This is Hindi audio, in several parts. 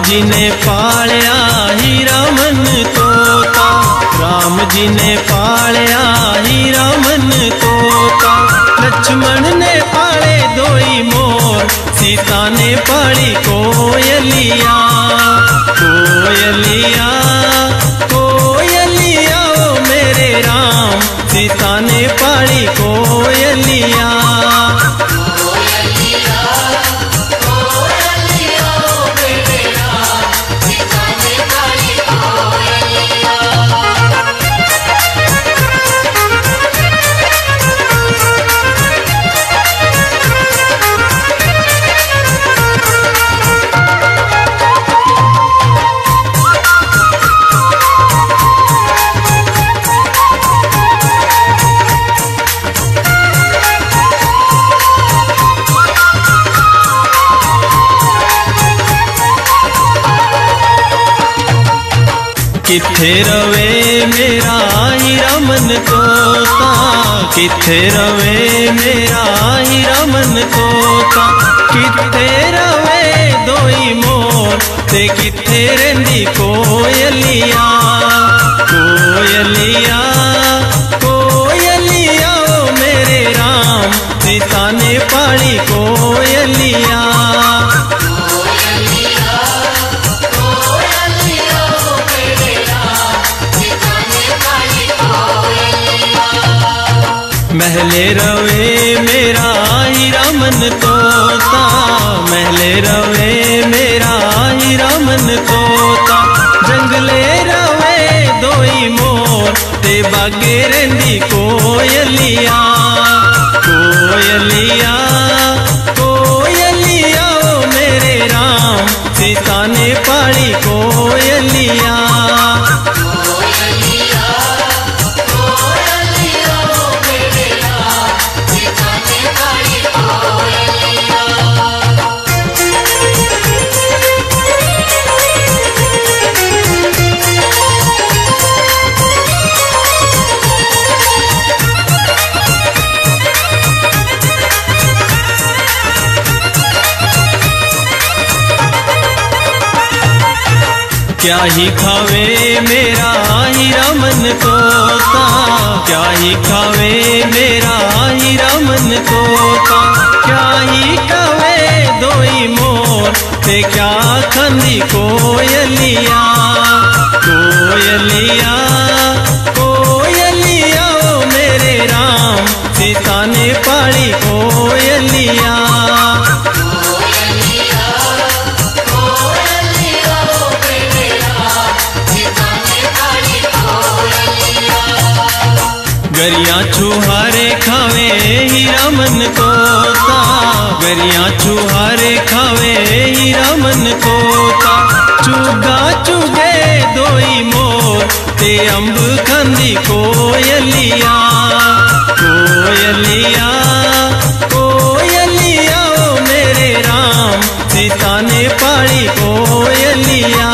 जी ने पालिया हीरा मन तोता, राम जी ने पालिया हीरा मन तोता। लक्ष्मण ने पाले दोई मोर, सीता ने पाली कोयलिया। कोयलिया कोयलिया ओ मेरे राम, सीता ने पाली कोयलिया। किथे रवे मेरा हीरा मन तोता, किथे रवे मेरा हीरा मन तोता। किथे रवे दोई मोर, ते किथे रेंदी कोयलिया। कोयलिया कोयलिया ओ मेरे राम, सीता ने पाली कोयलिया। महले रवे मेरा हीरा मन तोता, महले रवे मेरा हीरा मन तोता। जंगले रवे दोई मोर, ते बागे रेंदी कोयलिया। कोयलिया कोयलिया ओ मेरे राम, सीता ने पाली कोयलिया। क्या ही खावे मेरा हीरा मन तोता, क्या ही खावे मेरा हीरा मन तोता। क्या ही खावे दोई मोर, ते क्या खंदी कोयलिया। कोयलिया कोयलिया ओ मेरे राम, सीता ने पाली कोयलिया। गरिया छुहारे खावे हीरा मन तोता, गरिया छुहारे खावे हीरा मन तोता। चुगा चुगे दोई मोर, ते अम्ब खंदी कोयलिया। कोयलिया कोयलिया ओ मेरे राम, सीता ने पाली कोयलिया।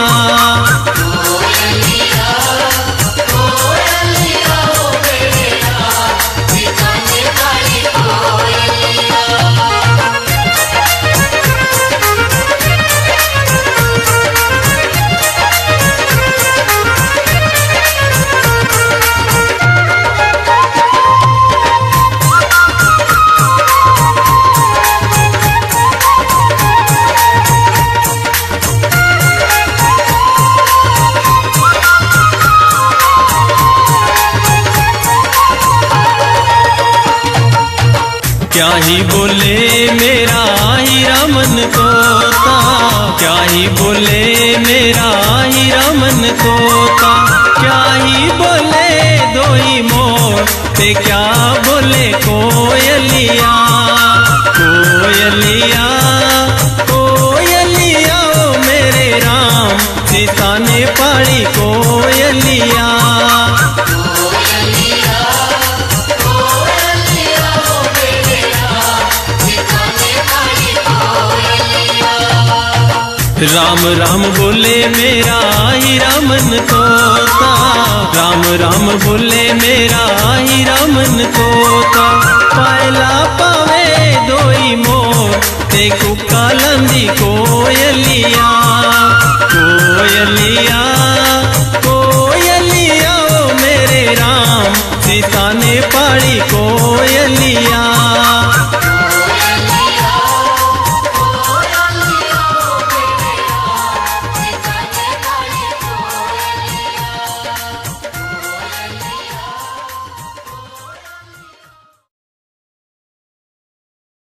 क्या ही बोले मेरा हीरा मन तोता, क्या ही बोले मेरा हीरा मन तोता। क्या ही बोले दोई मोर, ते क्या बोले कोयलिया। कोयलिया कोयलिया ओ मेरे राम, सीता ने पाली कोयलिया। राम राम बोले मेरा हीरा मन तोता, राम राम बोले मेरा हीरा मन तोता। पायला पावे दोई मोर, ते कुका लंदी कोयलिया। कोयलिया